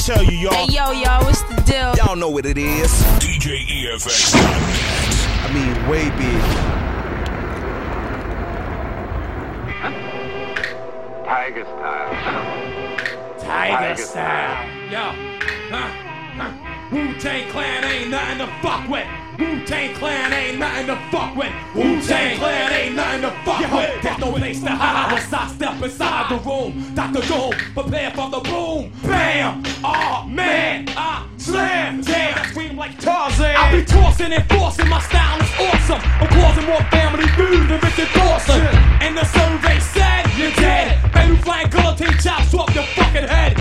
tell you, y'all. Hey, y'all, what's the deal? Y'all know what it is. DJ EFX. I mean, way big. Tiger style. Tiger style. Yo. Wu-Tang Clan ain't nothing to fuck with. Wu-Tang Clan ain't nothing to fuck with. Wu-Tang Clan ain't nothing to fuck with. There's no place to hide once I step inside the room. Dr. Doom, prepare for the boom. Bam! Oh man, I slam. Damn, I scream like Tarzan. I be tossing and forcing, my style is awesome. I'm causing more family feud than Richard Dawson. And the survey said you're dead. Baby flying guillotine chops off your fucking head.